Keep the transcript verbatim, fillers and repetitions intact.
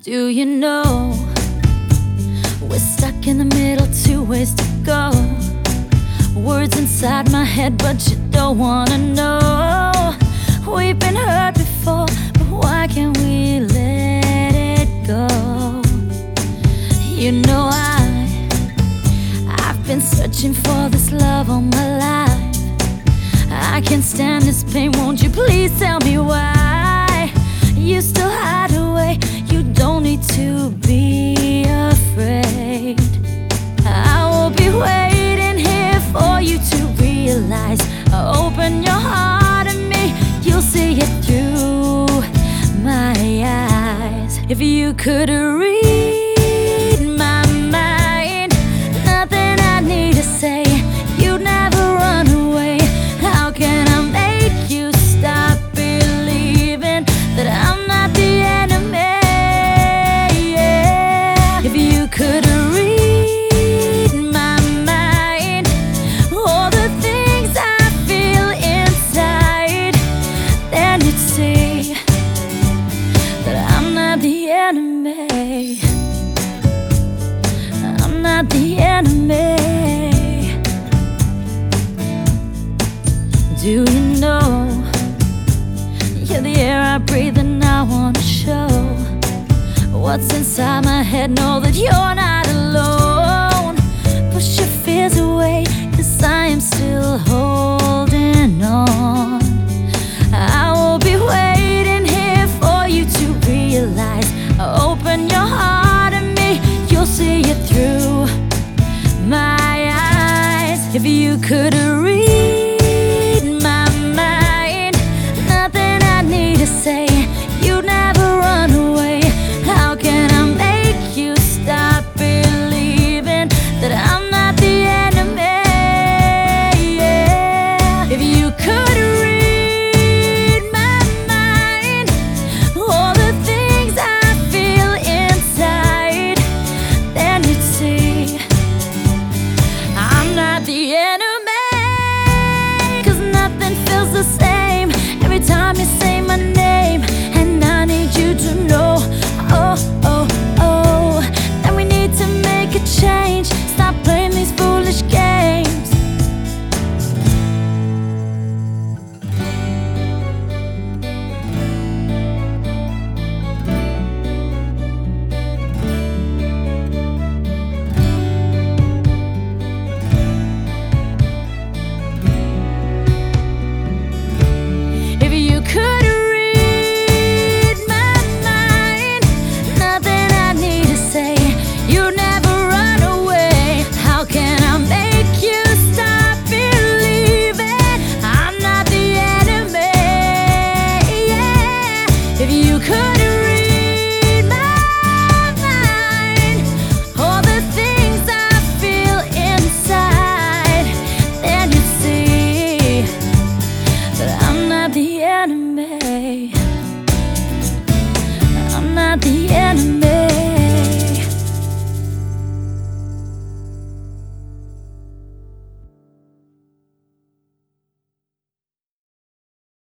Do you know we're stuck in the middle, two ways to go? Words inside my head, but you don't wanna know. We've been hurt before, but why can't we let it go? You know I, I've been searching for this love all my life. I can't stand this pain, won't you please tell me why? You still hide away, you don't need to be afraid. I will be waiting here for you to realize. Open your heart to me, you'll see it through my eyes. If you could read my mind, nothing I need to say, you'd never run away. How can I make you stop believing that I'm not the enemy? Yeah. If you could read my mind, all the things I feel inside, then you'd see that I'm not the enemy. I'm not the enemy. Do you know you're the air I breathe and I wanna show what's inside my head? Know that you're not alone. Push your fears away, 'cause I am still holding on. I will be waiting here for you to realize. Open your heart to me, you'll see it through my eyes. If you could read my mind, nothing I need to say, you'd never run away. How can I make you stop believing that I'm not the enemy? Yeah. If you could read my mind, all the things I feel inside, then you'd see I'm not the enemy. 'Cause nothing feels the same every time you say my name, and I need you to know, oh, oh, oh, that we need to make a change. Stop playing